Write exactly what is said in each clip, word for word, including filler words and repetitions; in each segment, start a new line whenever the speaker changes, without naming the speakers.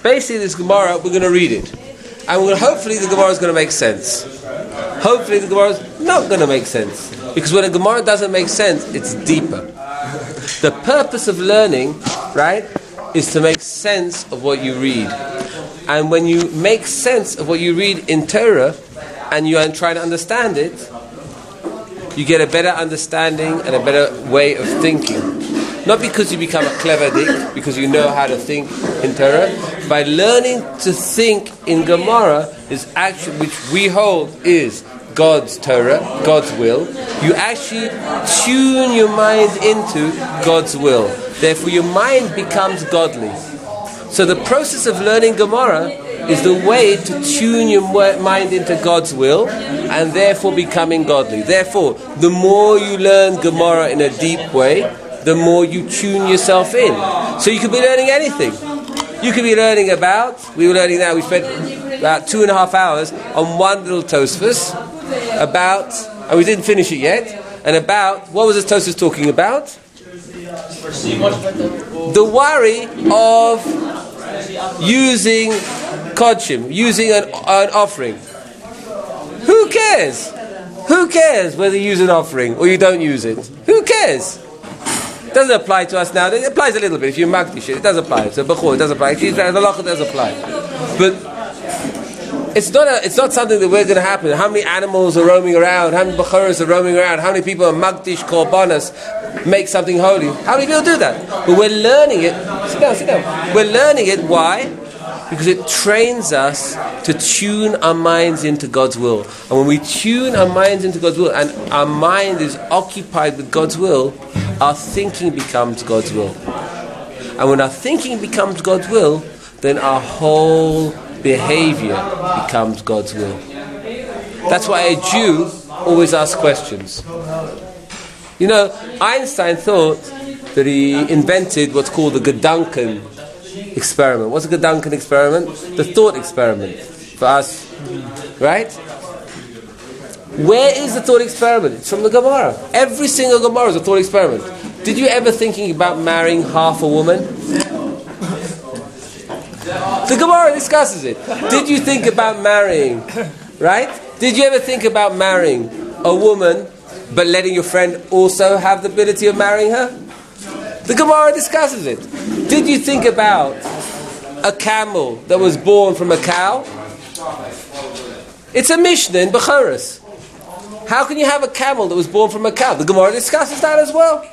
basically this Gemara, we're going to read it. And we're gonna, hopefully the Gemara is going to make sense. Hopefully the Gemara is not going to make sense. Because when a Gemara doesn't make sense, it's deeper. The purpose of learning, right, is to make sense of what you read. And when you make sense of what you read in Torah, and you try to understand it, you get a better understanding and a better way of thinking. Not because you become a clever dick, because you know how to think in Torah. By learning to think in Gemara, is actually, which we hold is God's Torah, God's will, you actually tune your mind into God's will. Therefore your mind becomes godly. So the process of learning Gemara is the way to tune your mind into God's will and therefore becoming godly. Therefore, the more you learn Gemara in a deep way, the more you tune yourself in. So you could be learning anything. You could be learning about, we were learning now, we spent about two and a half hours on one little Tosfos, about, and we didn't finish it yet, and about, what was this Tosfos talking about? The worry of using kodshim, using an, an offering. Who cares? Who cares whether you use an offering or you don't use it? Who cares? It doesn't apply to us now. It applies a little bit. If you magdish it, it does apply. So bechor, it does apply. The halacha does apply. But it's not a, it's not something that we're going to happen. How many animals are roaming around? How many bechoros are roaming around? How many people are magdish korbanos, make something holy? How many people do that? But we're learning it. Sit down, sit down. We're learning it. Why? Because it trains us to tune our minds into God's will. And when we tune our minds into God's will, and our mind is occupied with God's will, our thinking becomes God's will. And when our thinking becomes God's will, then our whole behavior becomes God's will. That's why a Jew always asks questions. You know, Einstein thought that he invented what's called the Gedanken experiment. What's a Gedanken experiment? The thought experiment for us, right? Where is the thought experiment? It's from the Gemara. Every single Gemara is a thought experiment. Did you ever thinking about marrying half a woman? The Gemara discusses it. Did you think about marrying, right? Did you ever think about marrying a woman but letting your friend also have the ability of marrying her? The Gemara discusses it. Did you think about a camel that was born from a cow? It's a Mishnah in Bechoros. How can you have a camel that was born from a cow? The Gemara discusses that as well.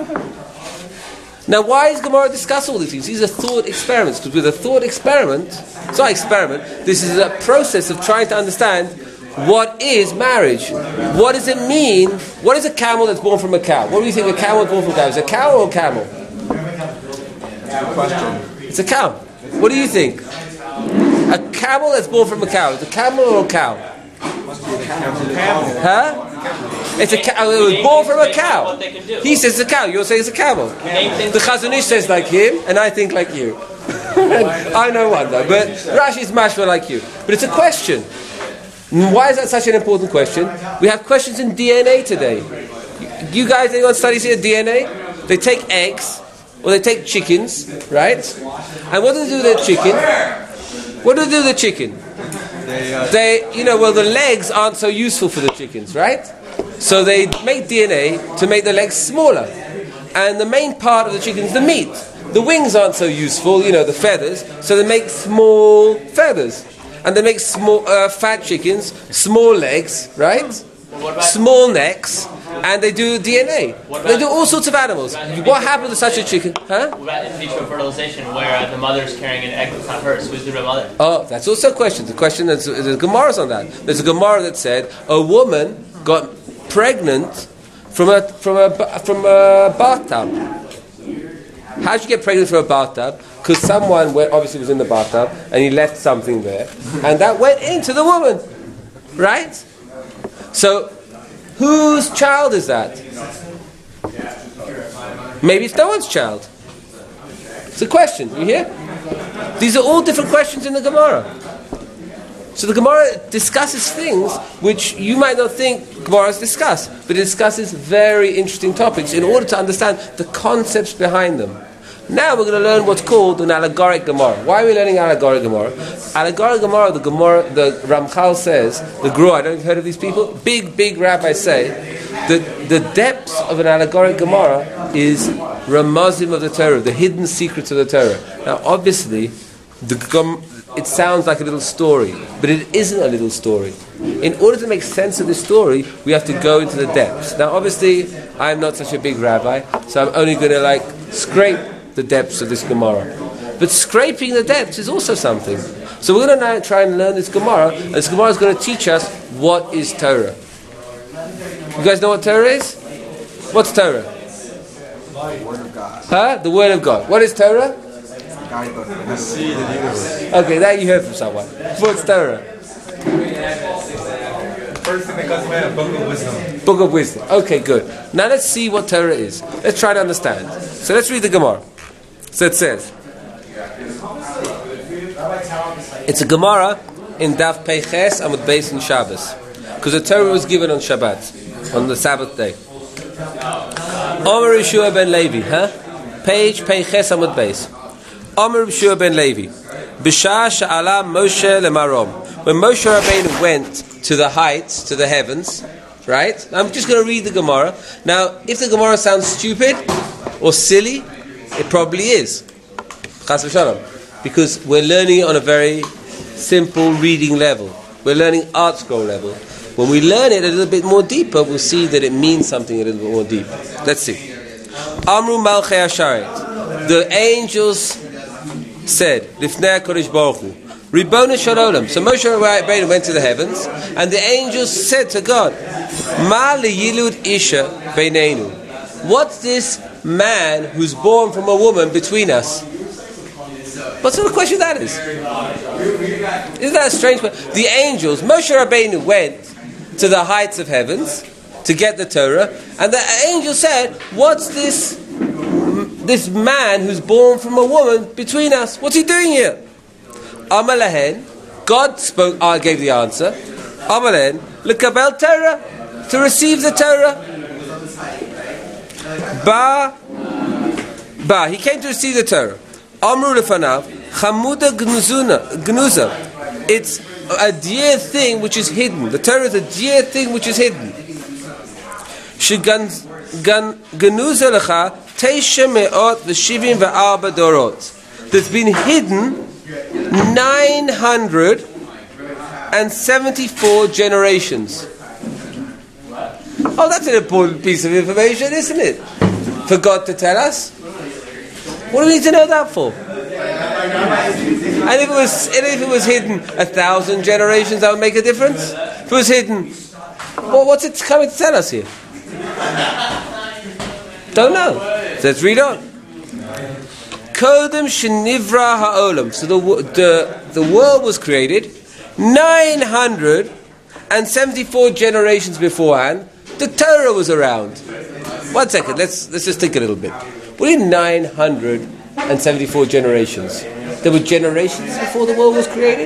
Now, why is Gemara discuss all these things? These are thought experiments. Because with a thought experiment, it's not experiment, this is a process of trying to understand what is marriage. What does it mean? What is a camel that's born from a cow? What do you think a camel born from a cow? Is it a cow or a camel? Question. It's a cow. What do you think? A camel that's born from a cow. Is it a camel or a cow? Huh? It's a cow. It was born from a cow. He says it's a cow. You're saying it's a camel. The Chazon Ish says like him, and I think like you. I know one though, but Rashi's mashma like you. But it's a question. Why is that such an important question? We have questions in D N A today. You guys, anyone studies here D N A? They take eggs, or they take chickens, right? And what do they do with their chicken? What do they do with the chicken? They, uh, they, you know, well, the legs aren't so useful for the chickens, right? So they make D N A to make the legs smaller. And the main part of the chicken is the meat. The wings aren't so useful, you know, the feathers. So they make small feathers. And they make small, uh, fat chickens, small legs, right? Small necks. And they do D N A. They do all sorts of animals. What happens to such a chicken? Huh?
What about in vitro fertilization, where uh, the mother's carrying an egg that's not hers? Who's the real mother?
Oh, that's also a question. The question that's there's Gemara's on that. There's a Gemara that said a woman got pregnant from a from a from a bathtub. How did you get pregnant from a bathtub? Because someone went, obviously was in the bathtub and he left something there, and that went into the woman, right? So, whose child is that? Maybe it's no one's child. It's a question. You hear? These are all different questions in the Gemara. So the Gemara discusses things which you might not think Gemaras discuss, but it discusses very interesting topics in order to understand the concepts behind them. Now we're going to learn what's called an allegoric Gemara. Why are we learning allegoric Gemara? Allegoric Gemara, the Gemara, the Ramchal says, the Gru, I don't know if you've heard of these people, big, big rabbis say, that the depths of an allegoric Gemara is Ramazim of the Torah, the hidden secrets of the Torah. Now obviously, the Gem- it sounds like a little story, but it isn't a little story. In order to make sense of this story, we have to go into the depths. Now obviously, I'm not such a big rabbi, so I'm only going to like scrape the depths of this Gemara. But scraping the depths is also something. So we're going to now try and learn this Gemara, and this Gemara is going to teach us what is Torah. You guys know what Torah is? What's Torah?
The Word of God.
Huh? The Word of God. What is Torah?
The seed of the universe.
Okay, that you heard from someone. What's Torah?
First thing that comes to mind, a book of wisdom.
Book of Wisdom. Okay, good. Now let's see what Torah is. Let's try to understand. So let's read the Gemara. So it says, it's a Gemara in Daf Peiches Amud Beis in Shabbos, because the Torah was given on Shabbat, on the Sabbath day. Omer Yeshua ben Levi, huh? Page Peiches Amud Beis. Omer Yeshua ben Levi, B'shah sha'ala Moshe leMarom. When Moshe Rabbeinu went to the heights, to the heavens, right? I'm just going to read the Gemara. Now, if the Gemara sounds stupid or silly, it probably is. Chas v'shalom. Because we're learning it on a very simple reading level. We're learning art scroll level. When we learn it a little bit more deeper, we'll see that it means something a little bit more deep. Let's see. Amru Malchei Hasharet. The angels said, Lifnei HaKadosh Baruch Hu, Ribbono Shel Olam. So Moshe Rabbeinu went to the heavens, and the angels said to God, Ma liyilud isha beineinu. What's this man who's born from a woman between us? What sort of question that is? Isn't that a strange question? The angels, Moshe Rabbeinu went to the heights of heavens to get the Torah, and the angel said, what's this this man who's born from a woman between us? What's he doing here? Amalahen, God spoke, I gave the answer. Amalahen, lekabel Torah, to receive the Torah. Ba, ba, he came to receive the Torah. Amru lefanav, chamuda gnuzuna, gnuza. It's a dear thing which is hidden. The Torah is a dear thing which is hidden. Shegan gan gnuza lecha teisha me'ot v'shivim ve'arba dorot. That's been hidden nine hundred and seventy-four generations. Oh, that's an important piece of information, isn't it? For God to tell us. What do we need to know that for? And if it was, and if it was hidden a thousand generations, that would make a difference. If it was hidden, well, what's it coming to tell us here? Don't know. So let's read on. Kodem shenivra ha'olam. So the the the world was created nine hundred and seventy-four generations beforehand. The Torah was around. One second. Let's let's just think a little bit. What are nine hundred and seventy-four generations? There were generations before the world was created?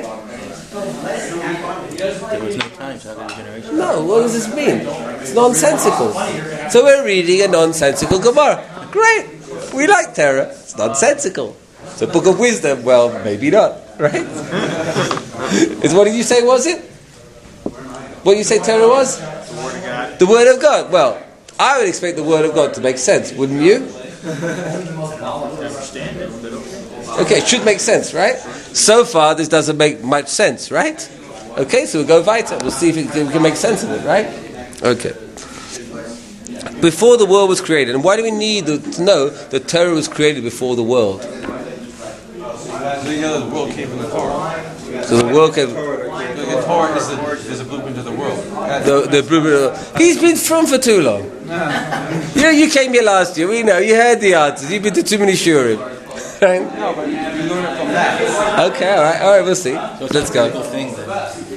There was no time to have a generation.
No, what does this mean? It's nonsensical. So we're reading a nonsensical Gemara. Great. We like Torah. It's nonsensical. So Book of Wisdom, well, maybe not, right? Is what did you say was it? What did you say Torah was?
The Word of God.
The Word of God. Well, I would expect the Word of God to make sense, wouldn't you?
Understand it, but
Okay, it should make sense, right? So far, this doesn't make much sense, right? Okay, so we'll go weiter. We'll see if it can, we can make sense of it, right? Okay. Before the world was created, and why do we need to know that Torah was created before the world?
So you know the world came from the Torah.
So the world came...
The Torah is the, is a blueprint of the world.
The, the blueprint of, he's been from for too long. You know, you came here last year. We know. You heard the answers. You've been to too many shurim. Right?
No, but you learn it from that.
Okay, all right, all right. We'll see. Let's go.
thing then.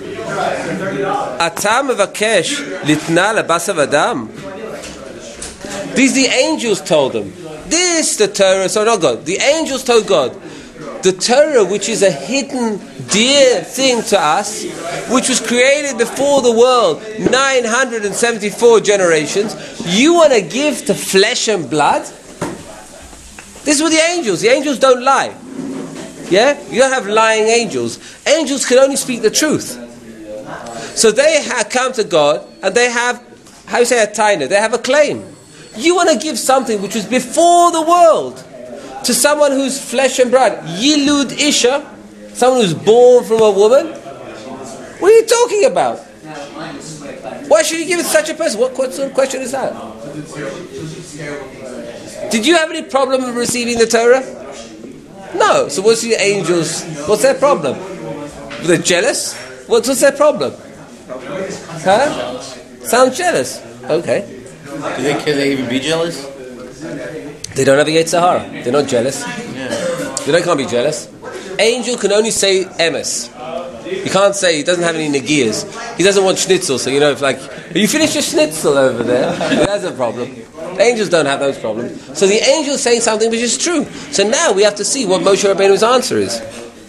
Atam avakesh litna lebasav adam. These the angels told them. This the Torah. So not God. The angels told God. The Torah, which is a hidden, dear thing to us, which was created before the world, nine hundred seventy-four generations, you want to give to flesh and blood? This is with the angels. The angels don't lie. Yeah? You don't have lying angels. Angels can only speak the truth. So they have come to God and they have, how do you say a taina? They have a claim. You want to give something which was before the world to someone who's flesh and blood. Yilud Isha, someone who's born from a woman. What are you talking about? Why should you give it to such a person? What sort of question is that? Did you have any problem with receiving the Torah? No. So what's the angels? What's their problem? They're jealous? What's, what's their problem? Huh? Sound jealous? Okay.
Do they, can they even be jealous?
They don't have a Yetzer Hara. They're not jealous.
Yeah.
They can't be jealous. Angel can only say emes. You can't say he doesn't have any negiyas. He doesn't want schnitzel. So you know, if like you finish your schnitzel over there, that's a problem. The angels don't have those problems. So the angel is saying something which is true. So now we have to see what Moshe Rabbeinu's answer is.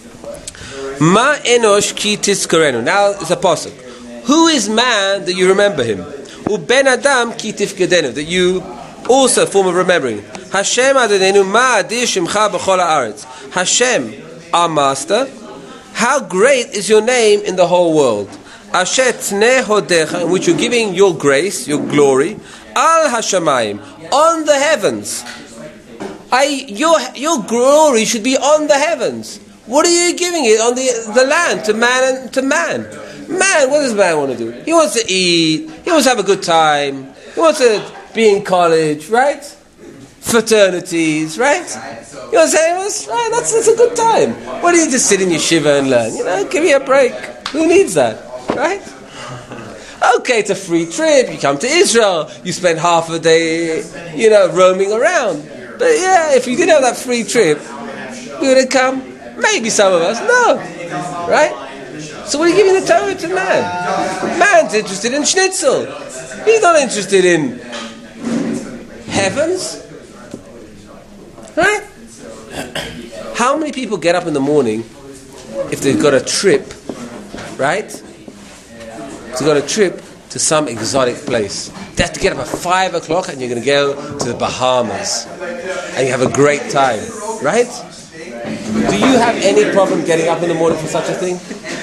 Ma enosh ki tizkarenu. Now it's a pasuk. Who is man that you remember him? U ben adam ki tifkedenu. That you also form of remembering. Hashem Adonenu ma adir shimcha b'chol haaretz. Hashem, our master. How great is your name in the whole world? Asher tnei hodecha, in which you're giving your grace, your glory, al hashamayim, on the heavens. I, your your glory should be on the heavens. What are you giving it on the the land to man and to man? Man, what does man want to do? He wants to eat. He wants to have a good time. He wants to be in college, right? Fraternities, right? You know what I'm saying? Right, that's, that's a good time. Why don't you just sit in your shiva and learn? You know, give me a break. Who needs that? Right? Okay, it's a free trip. You come to Israel. You spend half a day, you know, roaming around. But yeah, if you didn't have that free trip, we would have come. Maybe some of us. No. Right? So what are you giving the Torah to man? Man's interested in schnitzel. He's not interested in heavens. Right? How many people get up in the morning if they've got a trip, right? To go on a trip to some exotic place. They have to get up at five o'clock and you're going to go to the Bahamas and you have a great time, right? Do you have any problem getting up in the morning for such a thing?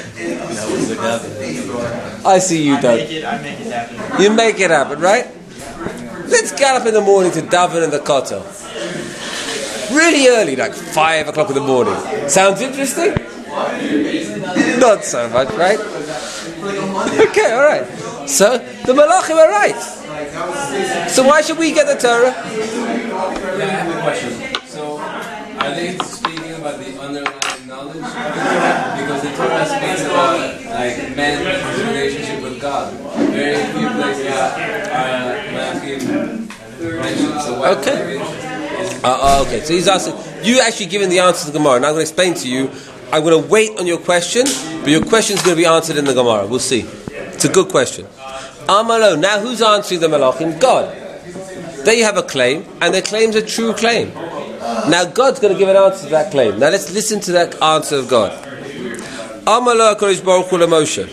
I see you don't.
I make it, I make it happen.
You make it happen, right? Let's get up in the morning to daven in the kotel. Really early, like five o'clock in the morning. Sounds interesting? Not so much, right? Okay, all right. So the Malachim are right. So why should we get the Torah?
Yeah, I have a question. So, are they speaking about the underlying knowledge? Because the Torah speaks about like man's relationship with God. Very few places are Malachim mentioned. So why
Okay. Uh, okay, so he's asking, you actually given the answer to the Gemara. Now I'm going to explain to you. I'm going to wait on your question, but your question is going to be answered in the Gemara. We'll see. It's a good question. Amalo, now who's answering the Malachim? God. There you have a claim, and the claim's a true claim. Now God's going to give an answer to that claim. Now let's listen to that answer of God. Amalo HaKadosh Baruch Hu LaMoshe.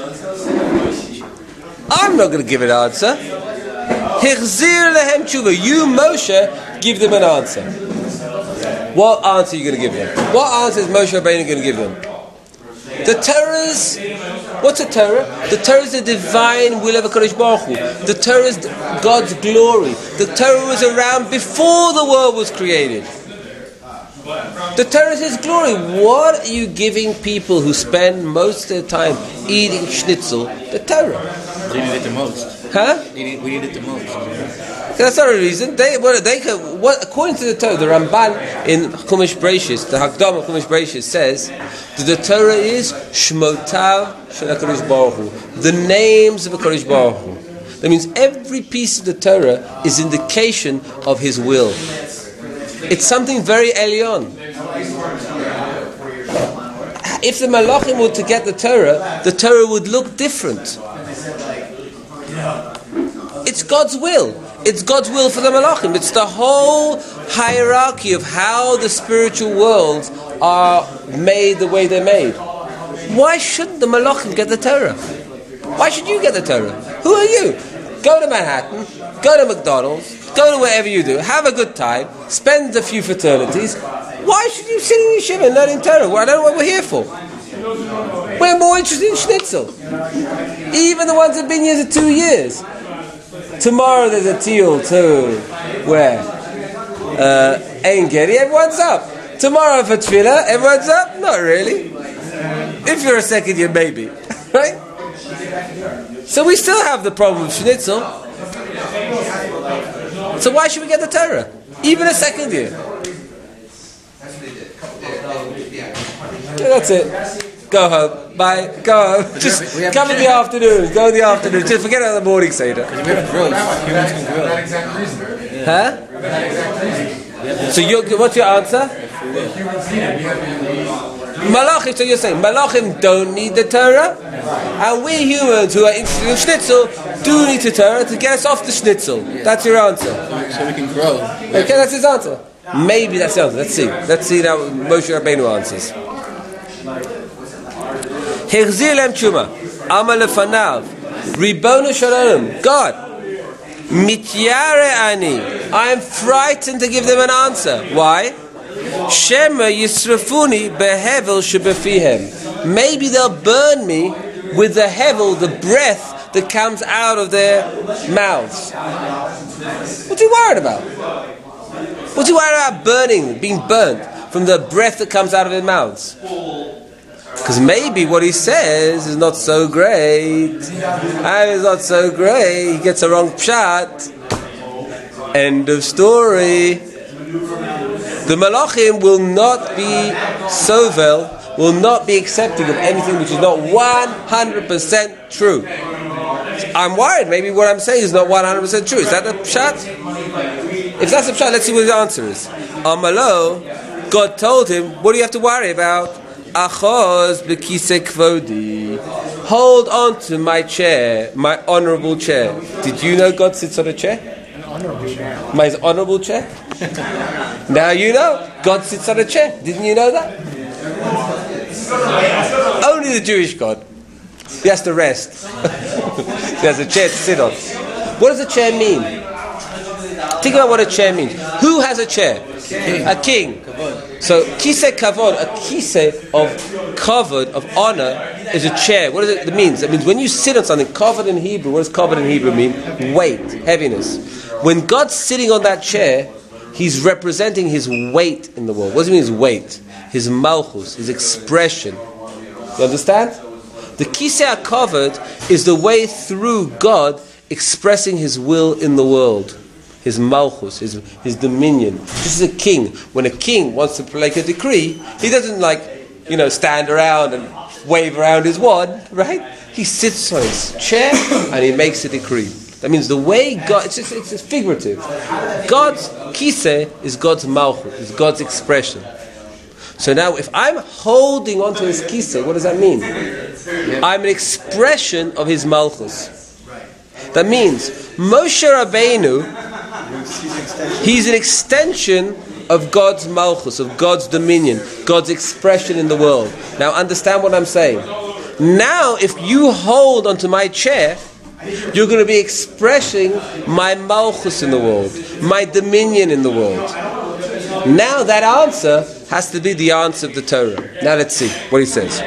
I'm not going to give an answer. Hichzir lehem tshuva. You, Moshe, give them an answer. What answer are you going to give them? What answer is Moshe Rabbeinu going to give them? The Torah's, what's a Torah? The Torah is the divine will of HaKadosh Baruch Hu. The Torah is God's glory. The Torah was around before the world was created. The Torah is His glory. What are you giving people who spend most of their time eating schnitzel? The Torah.
They need it the most.
Huh?
We need, we need it the most.
That's not a reason. They, what, they can, what, according to the Torah, the Ramban in Chumash Bereishis, the Hakdama of Chumash Bereishis says that the Torah is Shmotav Shel HaKadosh Baruch Hu, the names of HaKadosh Baruch Hu. That means every piece of the Torah is indication of His will. It's something very Elyon. If the Malachim were to get the Torah, the Torah would look different. It's God's will. It's God's will for the Malachim. It's the whole hierarchy of how the spiritual worlds are made the way they're made. Why shouldn't the Malachim get the Torah? Why should you get the Torah? Who are you? Go to Manhattan, go to McDonald's, go to wherever you do, have a good time, spend a few fraternities. Why should you sit in yeshiva and learning Torah? Well, I don't know what we're here for. We're more interested in schnitzel. Even the ones that have been here for two years. Tomorrow there's a teal too. Where? Uh, Ein Gedi, everyone's up. Tomorrow for tefillah, everyone's up? Not really. If you're a second year, maybe. Right? So we still have the problem of schnitzel. So why should we get the Torah? Even a second year. Yeah, that's it. Go home. Bye. Go home. Just
we have, we have
come in the afternoon. Go in the afternoon. Just forget about the morning Seder.
We have grills. Humans can grill.
Huh? So you, what's your answer? Malachim, so you're saying Malachim don't need the Torah, and we humans who are interested in schnitzel do need the Torah to get us off the schnitzel. That's your answer.
So we can grow.
Okay, that's his answer. Maybe that's the answer. Let's see. Let's see now Moshe Rabbeinu answers. Hechzir lem tshuma, Amar lefanav, Ribono shel olam, God, mityare ani, I am frightened to give them an answer. Why? Shema yisrafuni behevel shebefihem. Maybe they'll burn me with the hevel, the breath that comes out of their mouths. What's he worried about? What's he worried about burning, being burnt from the breath that comes out of their mouths? Because maybe what he says is not so great. And it's not so great. He gets a wrong pshat. End of story. The Malachim will not be sovel, will not be accepting of anything which is not one hundred percent true. I'm worried, maybe what I'm saying is not one hundred percent true. Is that the pshat? If that's the pshat, let's see what the answer is. Amalo, God told him, what do you have to worry about? Achos b'kisei kvodi. Hold on to my chair, my honorable chair. Did you know God sits on a chair? An honorable chair. My honorable chair? Now you know, God sits on a chair. Didn't you know that? Only the Jewish God. He has to rest. He has a chair to sit on. What does a chair mean? Think about what a chair means. Who has a chair? King. A king. So, kisei kavod, a kisei of kavod, of honor, is a chair. What does it mean? It means when you sit on something, kavod in Hebrew, what does kavod in Hebrew mean? Weight, heaviness. When God's sitting on that chair, He's representing His weight in the world. What does it mean, His weight? His malchus, His expression. You understand? The kisei kavod is the way through God expressing His will in the world. His malchus, his, his dominion. This is a king. When a king wants to make a decree, he doesn't like, you know, stand around and wave around his wand, right? He sits on his chair and he makes a decree. That means the way God, it's, it's, it's figurative. God's kisei is God's malchus, is God's expression. So now if I'm holding onto his kisei, what does that mean? I'm an expression of his malchus. That means Moshe Rabbeinu, he's an extension of God's malchus, of God's dominion, God's expression in the world. Now understand what I'm saying. Now if you hold onto my chair, you're going to be expressing my malchus in the world, my dominion in the world. Now that answer has to be the answer of the Torah. Now let's see what he says.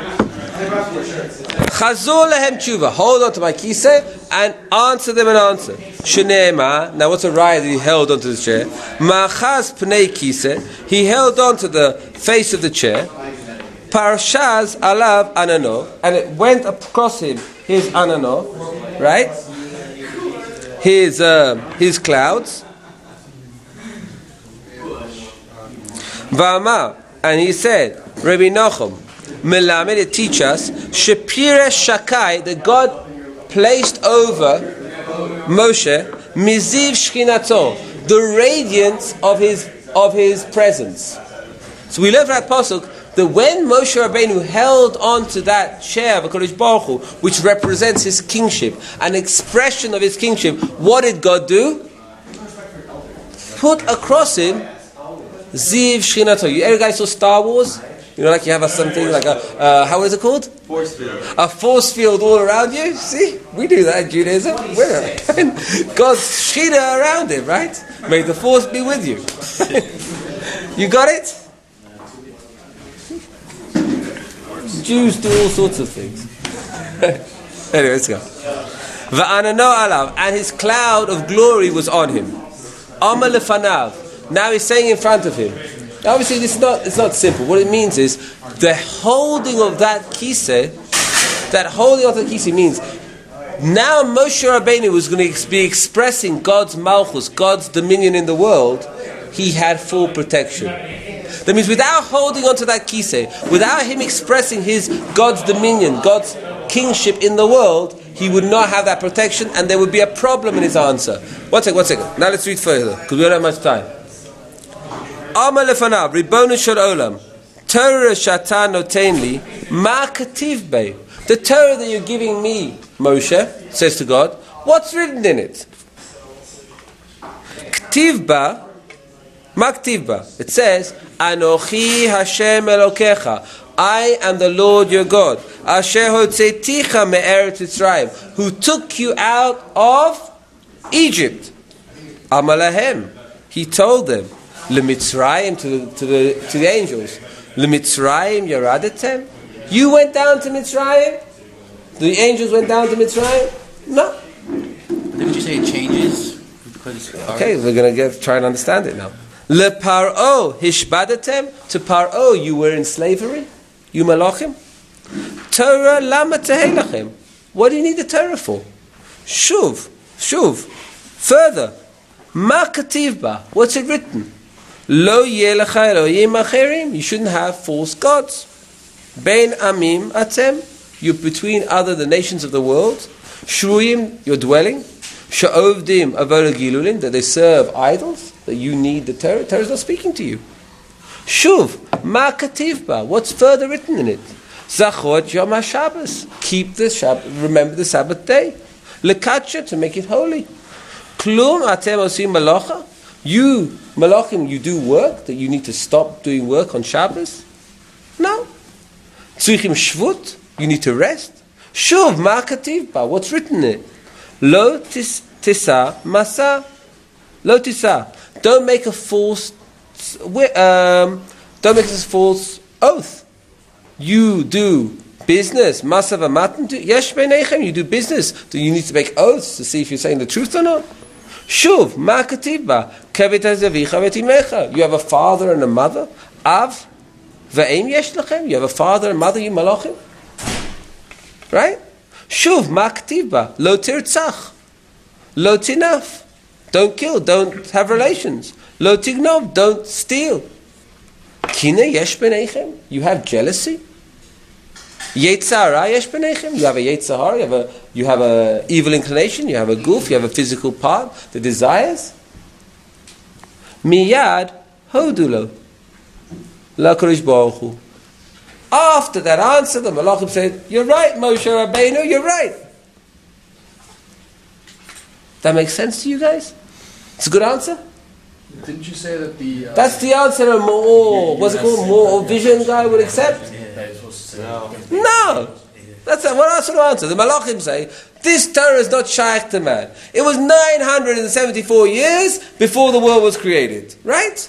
Chazor lehem tshuva. Hold on to my kisei and answer them an answer. Shenema. Now what's a raya that he held onto the chair? Machaz pnei kisei. He held on to the face of the chair. Parshaz alav anano. And it went across him his anano. Right? His, uh, his clouds. V'amar. And he said, Rabbi Nachum, Melamed, it teach us, Shepire Shakai, that God placed over Moshe, Miziv Shchinato, the radiance of his of his presence. So we learn from that pasuk that when Moshe Rabbeinu held on to that chair of HaKadosh Baruch Hu, which represents his kingship, an expression of his kingship, what did God do? Put across him Ziv Shchinato. You ever guys saw Star Wars? You know, like you have a something like a, uh, how is it called?
Force field.
A force field all around you. See? We do that in Judaism. We're God's Shechina around it, right? May the force be with you. You got it? Jews do all sorts of things. Anyway, let's go. Va'anano alav, and his cloud of glory was on him. Amar lefanav. Now he's saying in front of him. Now obviously this is not, it's not simple. What it means is the holding of that kiseh, that holding of the kiseh means now Moshe Rabbeinu was going to be expressing God's malchus, God's dominion in the world. He had full protection. That means without holding onto that kiseh, without him expressing his God's dominion, God's kingship in the world, he would not have that protection, and there would be a problem in his answer. One second, one second. Now let's read further, because we don't have much time. Amar lefanav, Ribbono shel olam, Torah shata noten li, ma kativ bei. The Torah that you're giving me, Moshe, says to God, what's written in it? Ktiv ba, ma ktiv ba. It says, Anochi Hashem Elokecha, I am the Lord your God, Asher hotzeiticha me'eretz Mitzrayim, who took you out of Egypt. Amar lahem, he told them, LeMitzrayim, to the to the to the angels, LeMitzrayim yaradetem. You went down to Mitzrayim. The angels went down to Mitzrayim. No.
Didn't you say it changes? Because
okay, we're gonna get try and understand it now. Le Paro hishbadatem, to Paro you were in slavery, you malachim. Torah lama tehelachem. What do you need the Torah for? Shuv, shuv. Further, ma kativ ba. What's it written? Lo yeh lecha elohim acherim. You shouldn't have false gods. Bein amim atem. You're between other the nations of the world. Shruyim, your dwelling. Sha'ovdim avoda gilulin, that they serve idols. That you need the Torah. Torah is not speaking to you. Shuv, ma kativ ba. What's further written in it? Zachot yom HaShabbos. Keep the Shabbat, remember the Sabbath day. Lekatcha, to make it holy. Klum atem osim malacha. You, malachim, you do work, that you need to stop doing work on Shabbos? No. Tzuchim shvut, you need to rest. Shuv, ma kativ ba. What's written in it? Lo tis, tisa masa. Lo tisa. Don't make a false, um, don't make a false oath. You do business. Masa v'matan. Yesh beinechem. You do business. Do you need to make oaths to see if you're saying the truth or not? Shuv, ma kativ ba. Kevet hazavicha v'timecha. You have a father and a mother. Av v'eim yesh lachem. You have a father and mother, you malachim. Right? Shuv, ma kativ ba. Lo tirtzach. Lo tinaf. Don't kill, don't have relations. Lo tignov, don't steal. Kina yesh b'neichem, you have jealousy. Yetzara yesh b'neichem, you have a yetzahara, you have a you have a evil inclination, you have a goof, you have a physical part, the desires. Miyad hodulo, l'Hakadosh Baruch Hu. After that answer, the Malachim said, "You're right, Moshe Rabbeinu, you're right." That makes sense to you guys? It's a good answer?
Didn't you say that the... Uh,
That's the answer a more, what's it called, more vision guy would accept?
no.
No! That's a, what else would answer? The Malachim say, this Torah is not shaykh to man. It was nine hundred seventy-four years before the world was created. Right?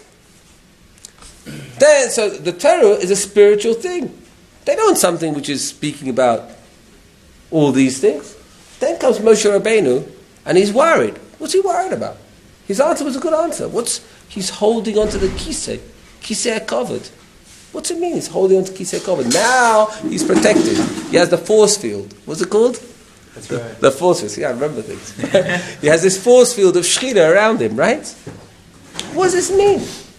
Then, so the Torah is a spiritual thing. They don't want something which is speaking about all these things. Then comes Moshe Rabbeinu, and he's worried. What's he worried about? His answer was a good answer. What's he's holding onto the kiseh, kiseh covered. What's it mean? He's holding onto kiseh covered. Now he's protected. He has the force field. What's it called?
That's right.
The force field. See, I remember things. He has this force field of Shechina around him, right? What does this mean?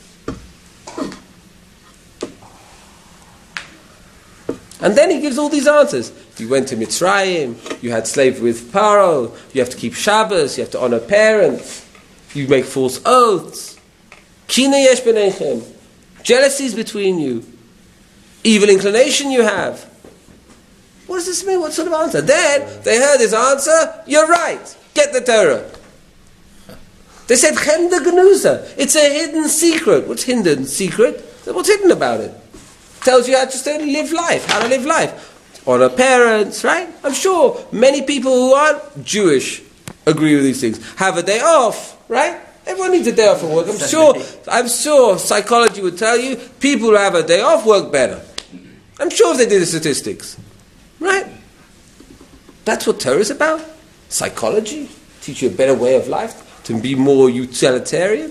And then he gives all these answers. You went to Mitzrayim, you had slavery with Paro, you have to keep Shabbos, you have to honor parents, you make false oaths. Kina yesh b'neichem. Jealousies between you. Evil inclination you have. What does this mean? What sort of answer? Then they heard his answer, you're right, get the Torah. They said, Chem de Genuza. It's a hidden secret. What's hidden secret? What's hidden about it? tells you how to stay, live life, how to live life. Honor parents, right? I'm sure many people who aren't Jewish agree with these things. Have a day off, right? Everyone needs a day off from work. I'm sure, I'm sure psychology would tell you people who have a day off work better. I'm sure if they did the statistics. Right? That's what Torah is about. Psychology. Teach you a better way of life. To be more utilitarian.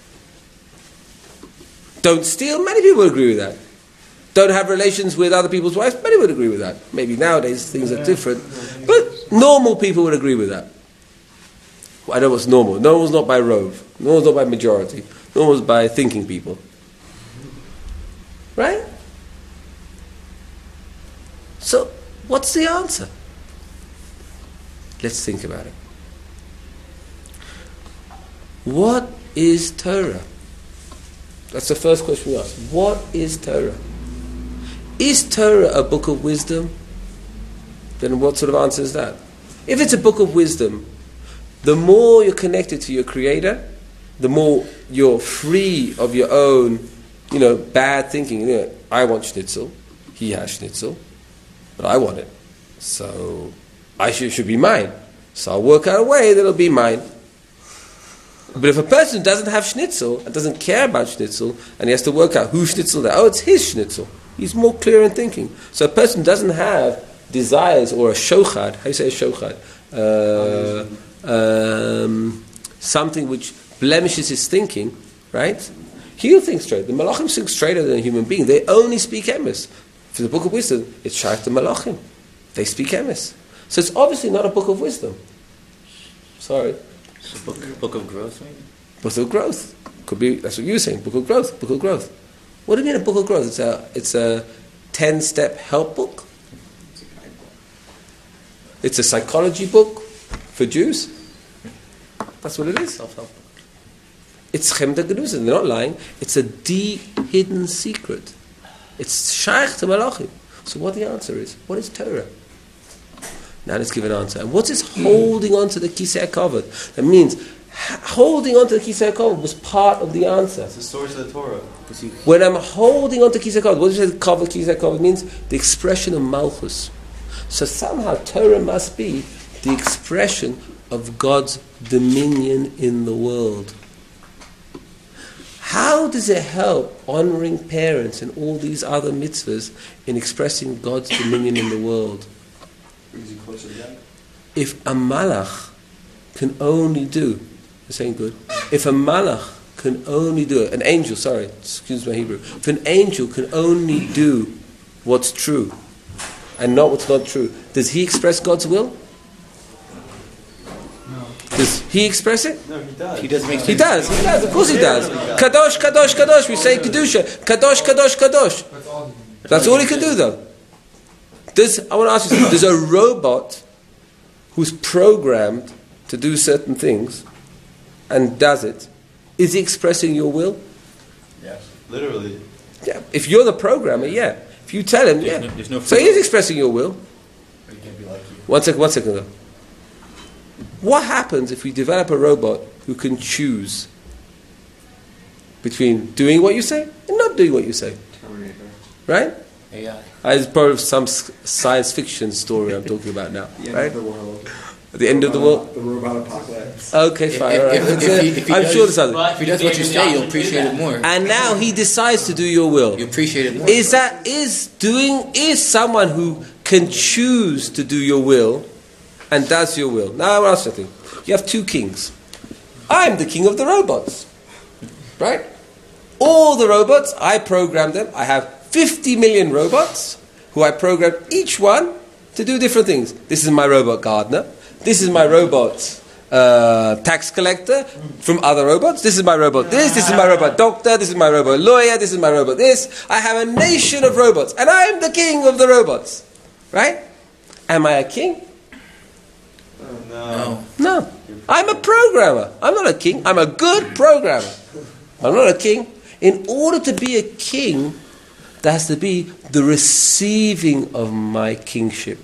Don't steal. Many people would agree with that. Don't have relations with other people's wives. Many would agree with that. Maybe nowadays things are different. But normal people would agree with that. I know what's normal. Normal's not by rove. Normal's not by majority. Normal's by thinking people. Right? So, what's the answer? Let's think about it. What is Torah? That's the first question we ask. What is Torah? Is Torah a book of wisdom? Then what sort of answer is that? If it's a book of wisdom, the more you're connected to your Creator, the more you're free of your own, you know, bad thinking. You know, I want schnitzel, he has schnitzel, but I want it, so I should, should be mine. So I'll work out a way that it'll be mine. But if a person doesn't have schnitzel and doesn't care about schnitzel, and he has to work out whose schnitzel that, oh, it's his schnitzel. He's more clear in thinking. So a person doesn't have desires or a shochad. How do you say a shochad? Uh, Um, something which blemishes his thinking, right? He'll think straight. The Malachim think straighter than a human being. They only speak emes. For the Book of Wisdom, it's shaykh the Malachim. They speak emes. So it's obviously not a book of wisdom. Sorry.
It's a book, book of growth, maybe?
Book of growth. Could be, that's what you were saying. Book of growth. Book of growth. What do you mean a book of growth? It's a, it's a ten-step help book. It's a psychology book for Jews. That's what it is.
Self-help.
It's Chemda Genuza. They're not lying. It's a deep, hidden secret. It's Shaykh to Malachim. So what the answer is? What is Torah? Now let's give an answer. And what is holding on to the Kisei HaKavod? That means holding on to the Kisei HaKavod was part of the answer.
It's the source of the Torah.
When I'm holding on to Kisei HaKavod, what does Kavod, Kisei HaKavod means? The expression of Malchus. So somehow Torah must be the expression of God's dominion in the world. How does it help honoring parents and all these other mitzvahs in expressing God's dominion in the world? If a malach can only do, you're saying good, if a malach can only do it, an angel, sorry, excuse my Hebrew, if an angel can only do what's true and not what's not true, does he express God's will? Does he express it?
No, he does.
He does make
He does, he does, of course he does. Kadosh, Kadosh, Kadosh, we say Kedusha. Kadosh, Kadosh, Kadosh. That's all he can do though. Does, I want to ask you something. There's a robot who's programmed to do certain things and does it. Is he expressing your will?
Yes. Literally.
Yeah. If you're the programmer, yeah. If you tell him, yeah.
no- there's no
So he is expressing your will.
But he can't be like you.
One second, one second though. What happens if we develop a robot who can choose between doing what you say and not doing what you say?
Terminator.
Right?
A I.
It's part of some s- science fiction story I'm talking about now.
The end
Right?
of the world.
At the end of the world?
The robot apocalypse.
Okay, fine.
If-
all right.
if-
It's,
if
uh,
he- if he
I'm
does-
sure this other.
But
If he does what you
gave him
say,
the
you'll
option to do
appreciate
that.
it more.
And now he decides to do your will.
You appreciate it more.
Is that is doing is someone who can choose to do your will and does your will. Now I want to ask you something. You have two kings. I'm the king of the robots. Right? All the robots, I program them. I have fifty million robots who I program each one to do different things. This is my robot gardener. This is my robot uh, tax collector from other robots. This is my robot this. This is my robot doctor. This is my robot lawyer. This is my robot this. I have a nation of robots. And I am the king of the robots. Right? Am I a king?
No.
No. I'm a programmer. I'm not a king. I'm a good programmer. I'm not a king. In order to be a king, there has to be the receiving of my kingship.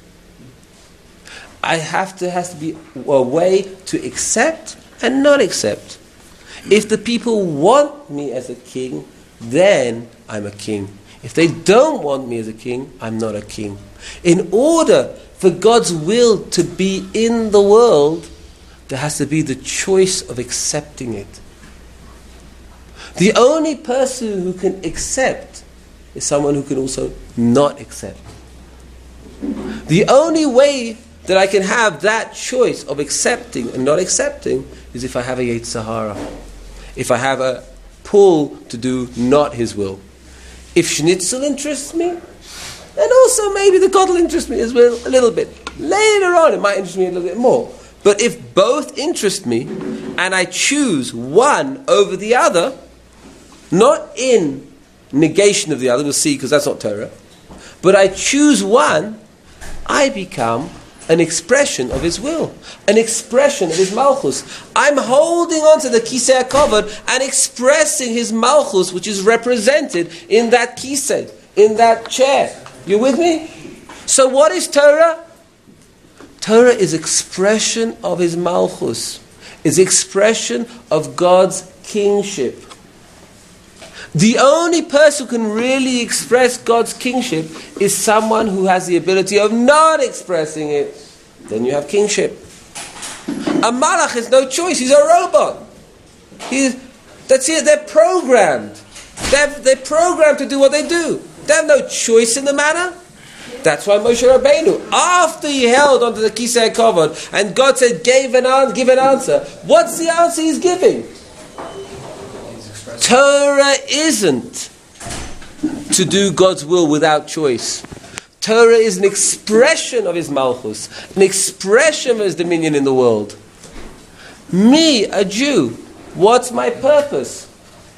I have to has to be a way to accept and not accept. If the people want me as a king, then I'm a king. If they don't want me as a king, I'm not a king. In order for God's will to be in the world, there has to be the choice of accepting it. The only person who can accept is someone who can also not accept. The only way that I can have that choice of accepting and not accepting is if I have a Yetzer Hara. If I have a pull to do not his will. If Schnitzel interests me, and also maybe the God will interest me as well a little bit. Later on it might interest me a little bit more. But if both interest me, and I choose one over the other, not in negation of the other, we'll see because that's not Torah, but I choose one, I become an expression of his will, an expression of his malchus. I'm holding on to the kisei hakavod and expressing his malchus, which is represented in that kisei, in that chair. You with me? So what is Torah? Torah is expression of his malchus, is expression of God's kingship. The only person who can really express God's kingship is someone who has the ability of not expressing it. Then you have kingship. A malach has no choice. He's a robot. He's, that's it. They're programmed. They're, they're programmed to do what they do. They have no choice in the matter. That's why Moshe Rabbeinu, after he held onto the kisei hakavod, and God said, "Give an answer." Give an answer. What's the answer he's giving? Torah isn't to do God's will without choice. Torah is an expression of his malchus, an expression of his dominion in the world. Me, a Jew, what's my purpose?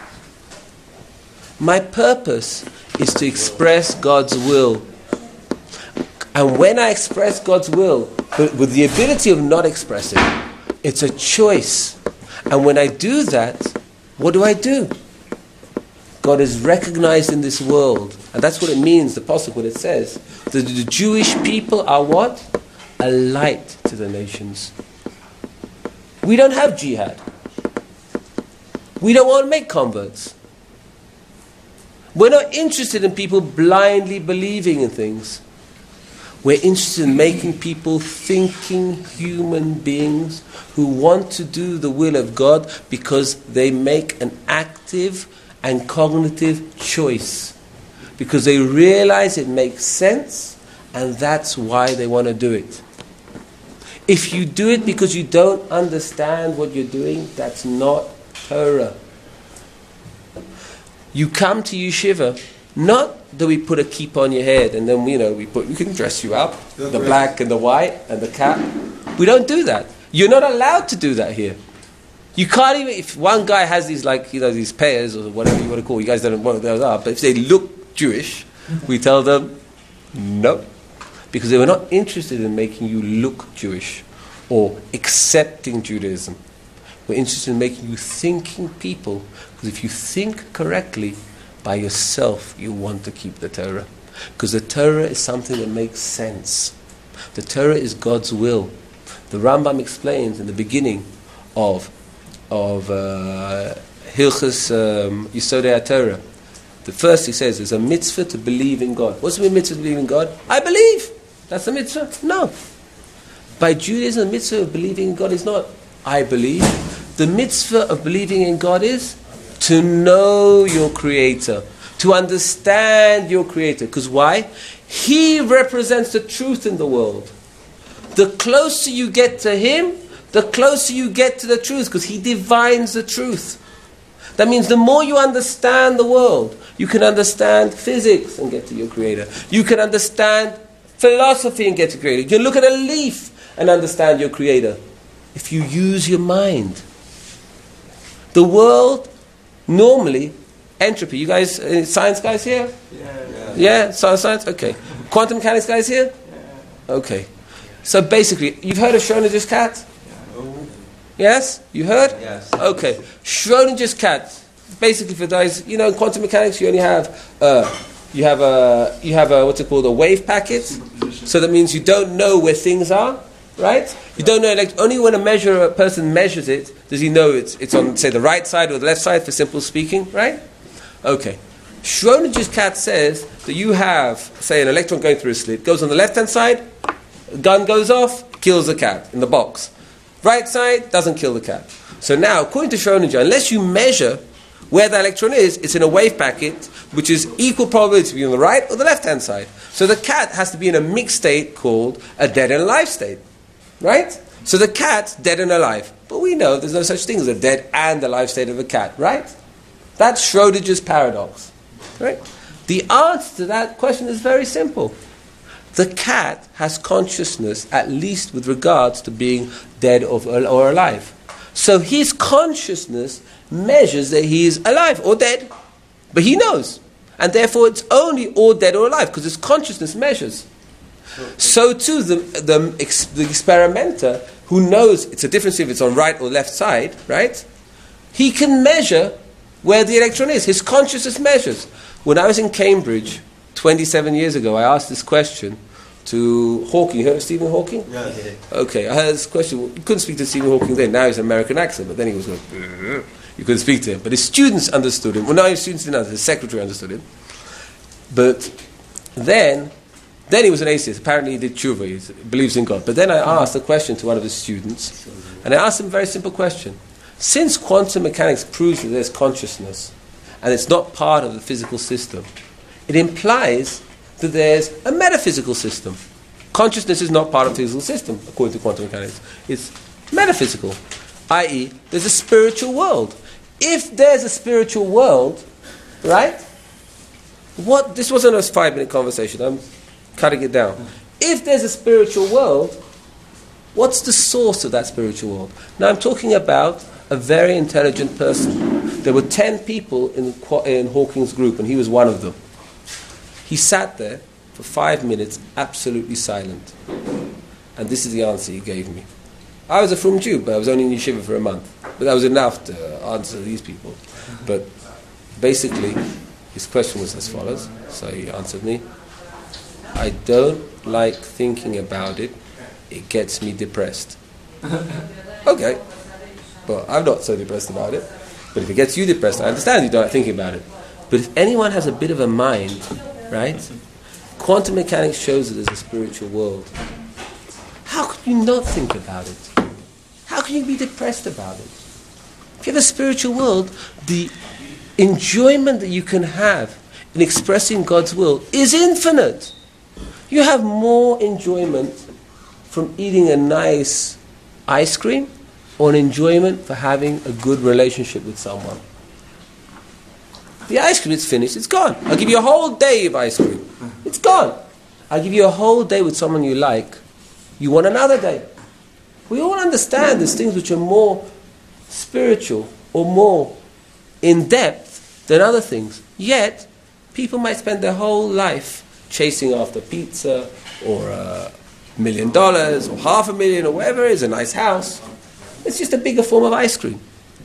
My purpose is to express God's will. And when I express God's will, but with the ability of not expressing, it's a choice. And when I do that, what do I do? God is recognized in this world. And that's what it means, the pasuk, when it says, that the Jewish people are what? A light to the nations. We don't have jihad. We don't want to make converts. We're not interested in people blindly believing in things. We're interested in making people thinking human beings who want to do the will of God because they make an active and cognitive choice. Because they realize it makes sense, and that's why they want to do it. If you do it because you don't understand what you're doing, that's not Torah. You come to yeshiva, not that we put a kippah on your head and then, you know, we put, we can dress you up, the black and the white and the cap. We don't do that. You're not allowed to do that here. You can't even, if one guy has these, like, you know, these pairs or whatever you want to call, you guys don't know what those are, but if they look Jewish, we tell them, no. Because they were not interested in making you look Jewish or accepting Judaism. We're interested in making you thinking people, because if you think correctly, by yourself, you want to keep the Torah. Because the Torah is something that makes sense. The Torah is God's will. The Rambam explains in the beginning of of uh, Hilchos um, Yisodei HaTorah. The first he says is a mitzvah to believe in God. What's the mitzvah to believe in God? I believe. That's the mitzvah? No. By Judaism, the mitzvah of believing in God is not I believe. The mitzvah of believing in God is to know your Creator, to understand your Creator. Because why? He represents the truth in the world. The closer you get to Him, the closer you get to the truth, because He divines the truth. That means the more you understand the world, you can understand physics and get to your Creator. You can understand philosophy and get to Creator. You can look at a leaf and understand your Creator. If you use your mind. The world, normally, entropy. You guys, uh, science guys here?
Yeah.
Yeah, yeah? Science, science? Okay. Quantum mechanics guys here?
Yeah.
Okay. So basically, you've heard of Schrodinger's cat? Yes? You heard?
Yes.
Okay. Schrodinger's cat. Basically, for those, you know, in quantum mechanics, you only have, uh, you have a, you have a, what's it called, a wave packet. So that means you don't know where things are, right? You don't know, like, only when a measure, a person measures it, does he know it's, it's on, say, the right side or the left side, for simple speaking, right? Okay. Schrodinger's cat says that you have, say, an electron going through a slit, goes on the left-hand side, a gun goes off, kills the cat in the box. Right side, doesn't kill the cat. So now, according to Schrodinger, unless you measure where the electron is, it's in a wave packet, which is equal probability to be on the right or the left-hand side. So the cat has to be in a mixed state called a dead and alive state. Right? So the cat's dead and alive. But we know there's no such thing as a dead and alive state of a cat, right? That's Schrodinger's paradox. Right? The answer to that question is very simple. The cat has consciousness, at least with regards to being dead or, or alive. So his consciousness measures that he is alive or dead. But he knows. And therefore it's only or dead or alive, because his consciousness measures. So too the, the, ex, the experimenter, who knows it's a difference if it's on right or left side, right? He can measure where the electron is. His consciousness measures. When I was in Cambridge twenty-seven years ago, I asked this question to Hawking. You heard of Stephen Hawking?
Yeah.
Okay, I heard this question. You couldn't speak to Stephen Hawking then. Now he's an American accent, but then he was going, you couldn't speak to him. But his students understood him. Well, no, his students didn't understand. His secretary understood him. But then, then he was an atheist. Apparently he did tshuva. He believes in God. But then I asked a question to one of his students, and I asked him a very simple question. Since quantum mechanics proves that there's consciousness, and it's not part of the physical system, it implies that there's a metaphysical system. Consciousness is not part of the physical system, according to quantum mechanics. It's metaphysical, that is, there's a spiritual world. If there's a spiritual world, right? What? This wasn't a five-minute conversation. I'm cutting it down. If there's a spiritual world, what's the source of that spiritual world? Now I'm talking about a very intelligent person. There were ten people in, in Hawking's group, and he was one of them. He sat there for five minutes, absolutely silent. And this is the answer he gave me. I was a frum Jew, but I was only in yeshiva for a month. But that was enough to answer these people. But basically, his question was as follows. So he answered me. I don't like thinking about it. It gets me depressed. Okay. Well, I'm not so depressed about it. But if it gets you depressed, I understand you don't like thinking about it. But if anyone has a bit of a mind, right? Quantum mechanics shows that there's a spiritual world. How could you not think about it? How can you be depressed about it? If you have a spiritual world, the enjoyment that you can have in expressing God's will is infinite. You have more enjoyment from eating a nice ice cream or an enjoyment for having a good relationship with someone. The ice cream is finished, it's gone. I'll give you a whole day of ice cream. It's gone. I'll give you a whole day with someone you like. You want another day. We all understand there's things which are more spiritual or more in depth than other things. Yet, people might spend their whole life chasing after pizza or a million dollars or half a million or whatever it is, a nice house. It's just a bigger form of ice cream.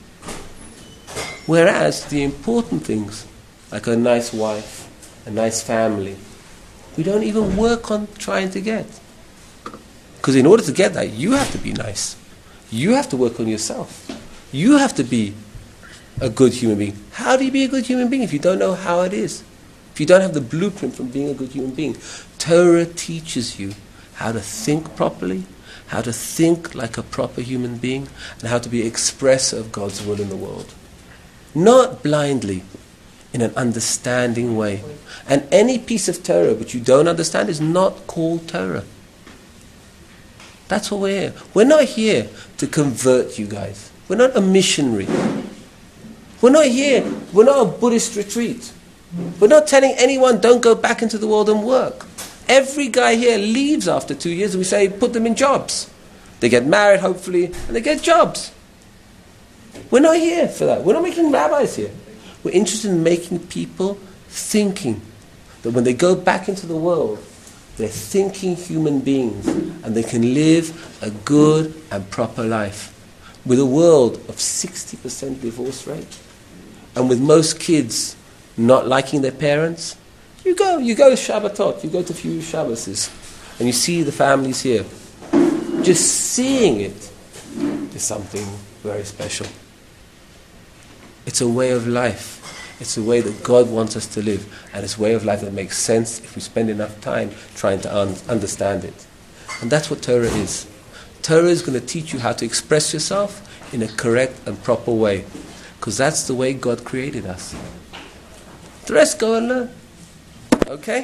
Whereas the important things, like a nice wife, a nice family, we don't even work on trying to get. Because in order to get that, you have to be nice. You have to work on yourself. You have to be a good human being. How do you be a good human being if you don't know how it is? If you don't have the blueprint from being a good human being? Torah teaches you how to think properly, how to think like a proper human being, and how to be expressive of God's will in the world. Not blindly, in an understanding way. And any piece of Torah which you don't understand is not called Torah. That's what we're here. We're not here to convert you guys. We're not a missionary. We're not here. We're not a Buddhist retreat. We're not telling anyone don't go back into the world and work. Every guy here leaves after two years and we say put them in jobs. They get married hopefully and they get jobs. We're not here for that. We're not making rabbis here. We're interested in making people thinking that when they go back into the world, they're thinking human beings and they can live a good and proper life. With a world of sixty percent divorce rate and with most kids not liking their parents, you go, you go to Shabbatot, you go to a few Shabboses and you see the families here. Just seeing it is something very special. It's a way of life. It's the way that God wants us to live, and it's a way of life that makes sense if we spend enough time trying to un- understand it. And that's what Torah is. Torah is going to teach you how to express yourself in a correct and proper way, because that's the way God created us. The rest, go and learn. Okay?